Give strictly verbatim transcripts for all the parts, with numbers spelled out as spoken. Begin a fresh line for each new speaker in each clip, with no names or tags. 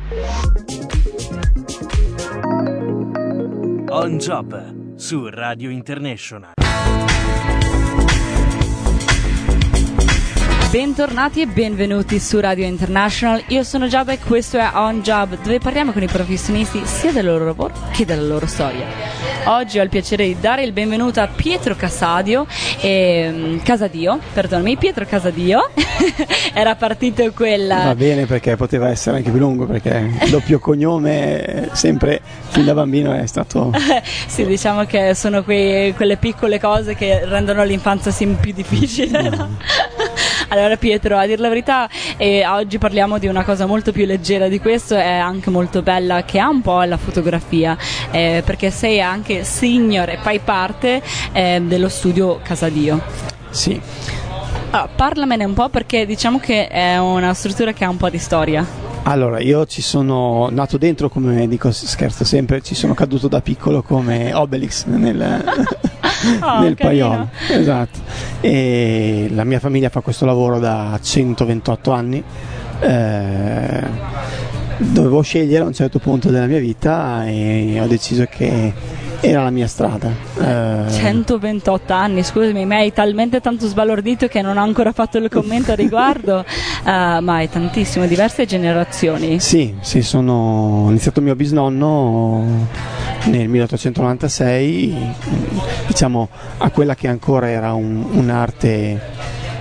On Job su Radio International.
Bentornati e benvenuti su Radio International. Io sono Giada e questo è On Job, dove parliamo con i professionisti sia del loro lavoro che della loro storia. Oggi ho il piacere di dare il benvenuto a Pietro Casadio e Casadio, perdonami, Pietro Casadio. Era partito quella.
Va bene, perché poteva essere anche più lungo, perché il doppio cognome sempre fin da bambino è stato.
Sì, diciamo che sono quei, quelle piccole cose che rendono l'infanzia sempre più difficile. No? Allora Pietro, a dir la verità, eh, oggi parliamo di una cosa molto più leggera di questo, è anche molto bella, che ha un po' la fotografia, eh, perché sei anche senior e fai parte eh, dello studio Casadio.
Sì.
Ah, parlamene un po', perché diciamo che è una struttura che ha un po' di storia.
Allora, io ci sono nato dentro, come dico, scherzo sempre, ci sono caduto da piccolo come Obelix nel,
oh,
nel
carino.
paiolo. Esatto. E la mia famiglia fa questo lavoro da centoventotto anni. Eh, dovevo scegliere a un certo punto della mia vita e ho deciso che era la mia strada. Eh,
centoventotto anni, scusami, mi hai talmente tanto sbalordito che non ho ancora fatto il commento a riguardo, uh, ma è tantissimo, diverse generazioni.
Sì, sì, sono ho iniziato mio bisnonno nel milleottocentonovantasei, diciamo a quella che ancora era un, un'arte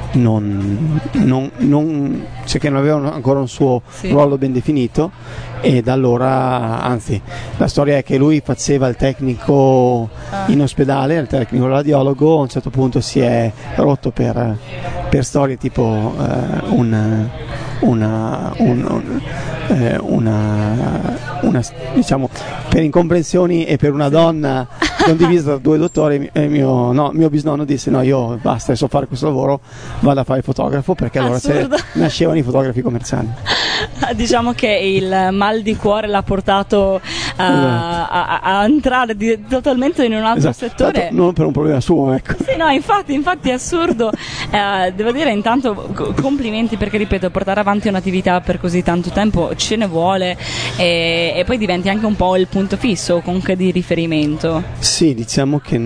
non, non, non cioè che non aveva ancora un suo sì. ruolo ben definito, e da allora, anzi, la storia è che lui faceva il tecnico ah. in ospedale, il tecnico radiologo, a un certo punto si è rotto per, per storie tipo eh, un, una, un, un, eh, una, una diciamo per incomprensioni e per una donna condivisa da due dottori, e mio, no, mio bisnonno disse no, io basta, so fare questo lavoro, vado a fare il fotografo, perché allora nascevano i fotografi commerciali.
Diciamo che il mal di cuore l'ha portato uh, a, a, a entrare di, totalmente in un altro
esatto.
settore.
Tanto non per un problema suo, ecco.
Sì, no, infatti, infatti è assurdo. Uh, devo dire intanto complimenti, perché ripeto, portare avanti un'attività per così tanto tempo ce ne vuole, e, e poi diventi anche un po' il punto fisso comunque di riferimento.
Sì, diciamo che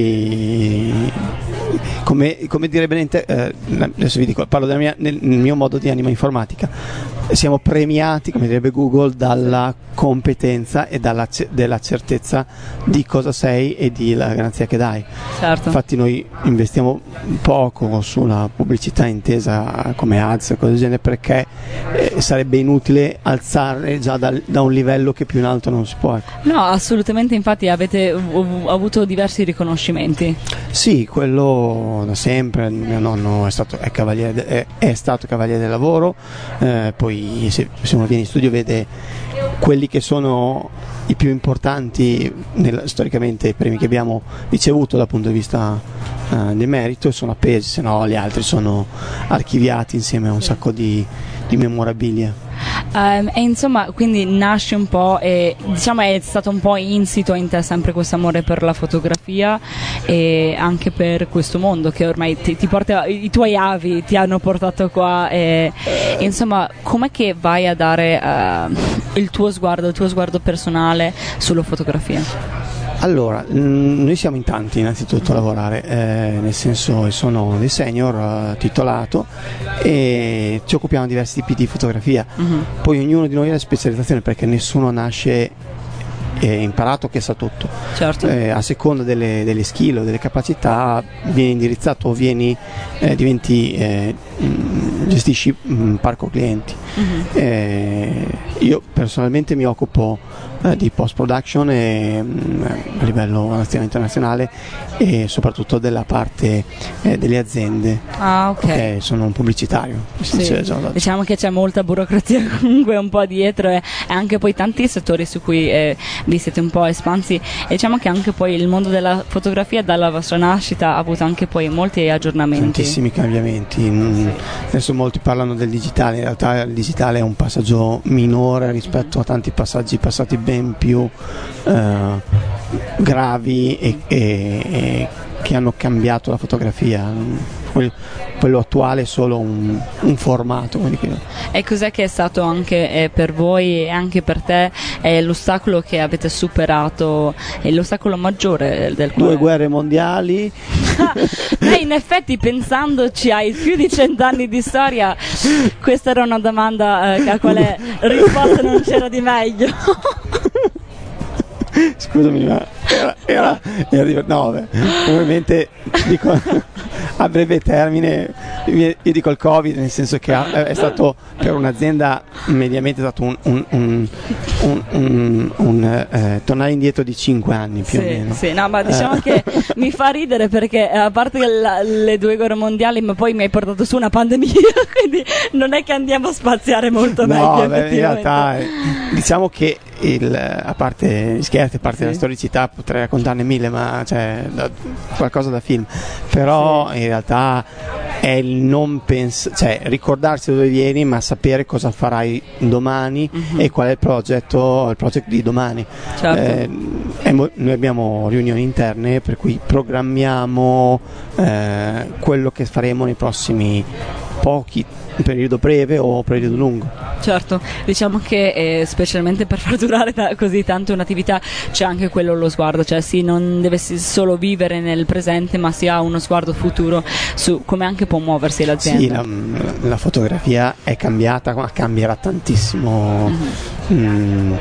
noi, come, come direbbe eh, adesso vi dico, parlo della mia, nel, nel mio modo di anima informatica, siamo premiati, come direbbe Google, dalla competenza e dalla della certezza di cosa sei e di la garanzia che dai.
Certo.
Infatti noi investiamo poco sulla pubblicità intesa come ads e cose del genere, perché eh, sarebbe inutile alzare già da, da un livello che più in alto non si può. Ecco.
No, assolutamente, infatti avete ov- avuto diversi riconoscimenti.
Sì, quello da sempre. Mio nonno è stato, è cavaliere de, è, è stato cavaliere del lavoro, eh, poi se, se uno viene in studio vede quelli che sono i più importanti nel, storicamente i premi che abbiamo ricevuto dal punto di vista uh, del merito, e sono appesi, se no gli altri sono archiviati insieme a un sacco di, di memorabilia.
Um, e insomma, quindi nasce un po', e diciamo è stato un po' insito in te sempre questo amore per la fotografia e anche per questo mondo che ormai ti, ti porta, i tuoi avi ti hanno portato qua, e, e insomma com'è che vai a dare uh, il tuo sguardo, il tuo sguardo personale sulla fotografia?
Allora, mh, noi siamo in tanti innanzitutto a lavorare, eh, nel senso sono dei senior uh, titolato, e ci occupiamo di diversi tipi di fotografia. Uh-huh. Poi ognuno di noi ha la specializzazione, perché nessuno nasce eh, imparato che sa tutto.
Certo.
Eh, a seconda delle, delle skill o delle capacità vieni indirizzato o vieni, eh, diventi, eh, mh, gestisci un parco clienti. Uh-huh. Eh, io personalmente mi occupo di post production e, a livello nazionale e internazionale, e soprattutto della parte eh, delle aziende.
Ah, ok.
Okay, sono un pubblicitario.
Sì. Diciamo che c'è molta burocrazia comunque un po' dietro, e, e anche poi tanti settori su cui eh, vi siete un po' espansi, e diciamo che anche poi il mondo della fotografia dalla vostra nascita ha avuto anche poi molti aggiornamenti.
Tantissimi cambiamenti. Adesso molti parlano del digitale, in realtà il digitale è un passaggio minore rispetto a tanti passaggi passati ben più eh, gravi e, e, e che hanno cambiato la fotografia. quello attuale è solo un, un formato.
E cos'è che è stato anche eh, per voi e anche per te eh, l'ostacolo che avete superato, eh, l'ostacolo maggiore del quale...
Due guerre mondiali.
Beh, in effetti pensandoci hai più di cent'anni di storia, questa era una domanda eh, a quale risposta non c'era di meglio.
Scusami, ma era, era, era no, beh, ovviamente dico, a breve termine io dico il Covid, nel senso che è stato per un'azienda mediamente è stato un, un, un, un, un, un eh, tornare indietro di cinque anni più
sì,
o meno.
Sì, no, ma diciamo eh. che mi fa ridere perché a parte la, le due guerre mondiali, ma poi mi hai portato su una pandemia, quindi non è che andiamo a spaziare molto
no,
meglio.
Beh, in realtà eh, diciamo che il, a parte gli scherzi, a parte sì. la storicità, potrei raccontarne mille, ma cioè, da, qualcosa da film, però sì. in realtà è il non pensare, cioè ricordarsi dove vieni, ma sapere cosa farai domani uh-huh. e qual è il progetto, il project di domani.
Certo.
Eh, mo- noi abbiamo riunioni interne per cui programmiamo eh, quello che faremo nei prossimi pochi periodo breve o periodo lungo.
Certo, diciamo che eh, specialmente per far durare ta- così tanto un'attività c'è anche quello lo sguardo, cioè sì, non deve solo vivere nel presente, ma si ha uno sguardo futuro su come anche può muoversi l'azienda.
Sì, la, la fotografia è cambiata, ma cambierà tantissimo. Mm-hmm. Mm,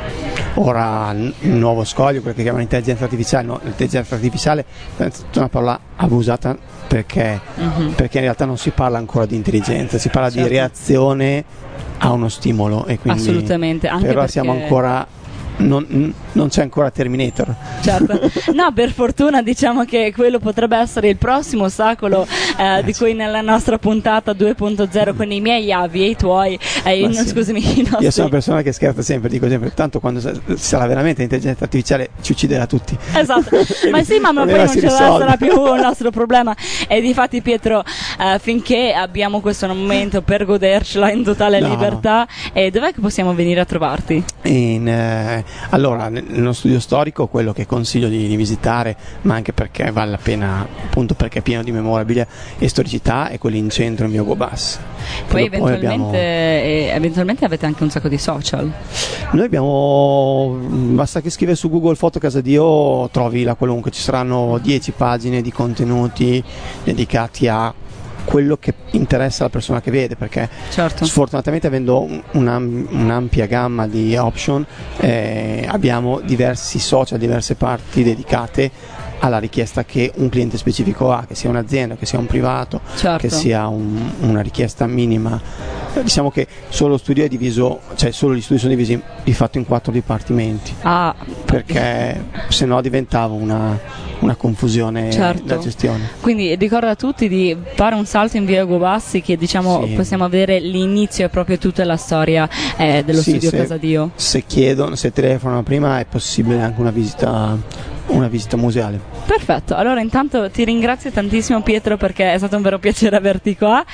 ora il nuovo scoglio, quello che chiamano intelligenza artificiale, no, l'intelligenza artificiale è una parola abusata perché, mm-hmm. perché in realtà non si parla ancora di intelligenza, si parla certo. di reazione a uno stimolo e quindi
assolutamente, anche
però
perché...
siamo ancora non, non c'è ancora Terminator.
Certo, no, per fortuna diciamo che quello potrebbe essere il prossimo ostacolo eh, eh, di cui nella nostra puntata due punto zero con i miei avi e i tuoi eh, no,
sì.
scusami, i nostri...
Io sono una persona che scherza sempre, dico sempre tanto quando sarà veramente l'intelligenza artificiale ci ucciderà tutti.
Esatto, ma sì, ma, ma poi non ce ne sarà più un nostro problema. E difatti Pietro eh, finché abbiamo questo momento per godercela in totale no. libertà, e dov'è che possiamo venire a trovarti?
In, eh, allora nello studio storico, quello che consiglio di, di visitare, ma anche perché vale la pena, appunto perché è pieno di memorabilia e storicità, è quello in centro in via Ugo Bassi.
Poi eventualmente, abbiamo... eh, eventualmente avete anche un sacco di social.
Noi abbiamo, basta che scrivi su Google Foto Casa Dio, trovi la qualunque, ci saranno dieci pagine di contenuti dedicati a quello che interessa la persona che vede, perché
certo.
sfortunatamente avendo una, un'ampia gamma di option eh, abbiamo diversi social, diverse parti dedicate alla richiesta che un cliente specifico ha, che sia un'azienda, che sia un privato,
certo.
che sia un, una richiesta minima. Diciamo che solo studio è diviso, cioè solo gli studi sono divisi di fatto in quattro dipartimenti,
ah.
perché se no diventava una, una confusione
certo.
da gestione.
Quindi ricordo a tutti di fare un salto in via Ugo Bassi, che diciamo sì. possiamo vedere l'inizio e proprio tutta la storia eh, dello
sì,
studio
se,
Casa Dio.
Se chiedono, se telefonano prima è possibile anche una visita una visita museale.
Perfetto, allora intanto ti ringrazio tantissimo Pietro, perché è stato un vero piacere averti qua,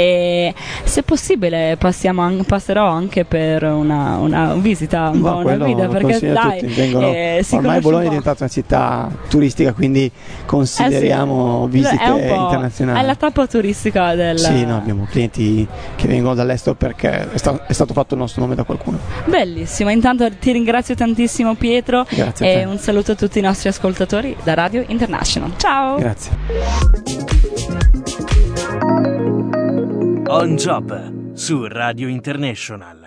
e se possibile passiamo an- passerò anche per una, una visita, un po' una guida, perché dai
vengono, eh, ormai Bologna è diventata una città turistica, quindi consideriamo eh sì, visite internazionali.
È la tappa turistica del...
Sì, no, abbiamo clienti che vengono dall'estero perché è, sta- è stato fatto il nostro nome da qualcuno.
Bellissimo, intanto ti ringrazio tantissimo Pietro.
Grazie
e un saluto a tutti i nostri ascoltatori da Radio International. Ciao.
Grazie.
On Job su Radio International.